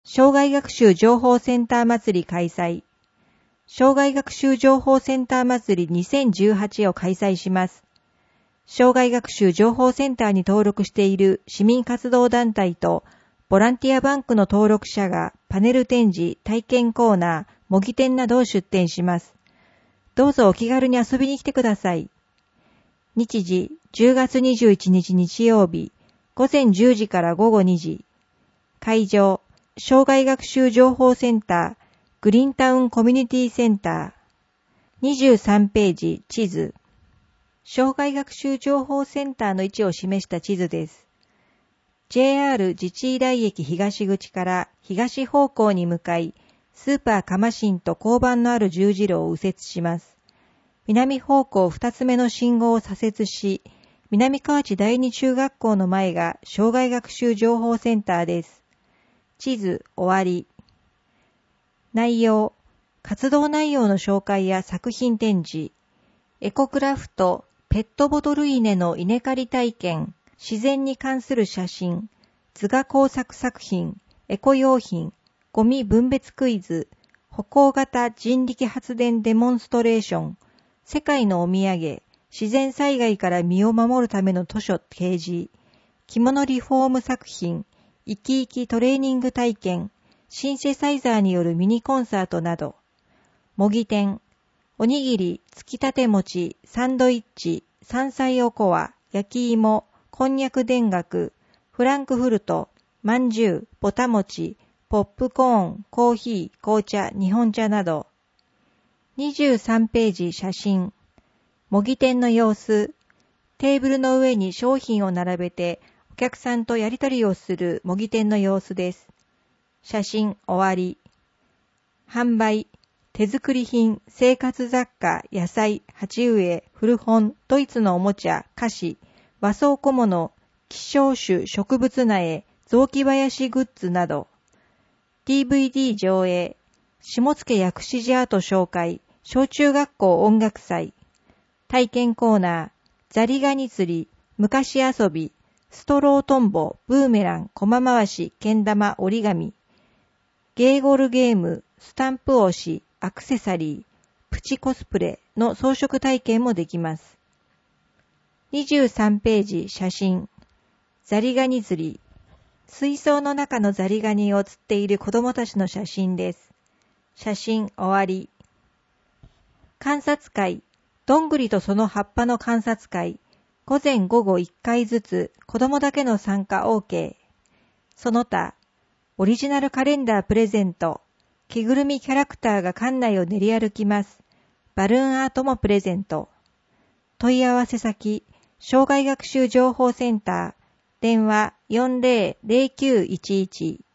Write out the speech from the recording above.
障害学習情報センター祭り開催。障害学習情報センター祭り2018を開催します。障害学習情報センターに登録している市民活動団体とボランティアバンクの登録者がパネル展示、体験コーナー、模擬店などを出展します。どうぞお気軽に遊びに来てください。日時10月21日日曜日、午前10時から午後2時。会場、障害学習情報センター、グリーンタウンコミュニティセンター。23ページ、地図。障害学習情報センターの位置を示した地図です。JR 自治医大駅東口から東方向に向かい、スーパーカマシンと交番のある十字路を右折します。南方向2つ目の信号を左折し、南河内第二中学校の前が障害学習情報センターです。地図終わり。内容、活動内容の紹介や作品展示、エコクラフト、ペットボトル稲の稲刈り体験、自然に関する写真、図画工作作品、エコ用品、ゴミ分別クイズ、歩行型人力発電デモンストレーション、世界のお土産、自然災害から身を守るための図書掲示、着物リフォーム作品、生き生きトレーニング体験、シンセサイザーによるミニコンサートなど、模擬店、おにぎり、つきたて餅、サンドイッチ、山菜おこわ、焼き芋、こんにゃく田楽、フランクフルト、まんじゅう、ぼた餅、ポップコーン、コーヒー、紅茶、日本茶など。23ページ写真。模擬店の様子。テーブルの上に商品を並べてお客さんとやり取りをする模擬店の様子です。写真終わり。販売。手作り品、生活雑貨、野菜、鉢植え、古本、ドイツのおもちゃ、菓子、和装小物、希少種植物苗、雑木林グッズなど。DVD 上映。下野薬師寺アート紹介、小中学校音楽祭。体験コーナー、ザリガニ釣り、昔遊び、ストロートンボ、ブーメラン、コマ回し、けん玉、折り紙。ゲーゴルゲーム、スタンプ押し、アクセサリー、プチコスプレの装飾体験もできます。23ページ写真。ザリガニ釣り。水槽の中のザリガニを釣っている子供たちの写真です。写真終わり。観察会。どんぐりとその葉っぱの観察会。午前午後1回ずつ子供だけの参加 OK。その他、オリジナルカレンダープレゼント。着ぐるみキャラクターが館内を練り歩きます。バルーンアートもプレゼント。問い合わせ先、障害学習情報センター、電話400911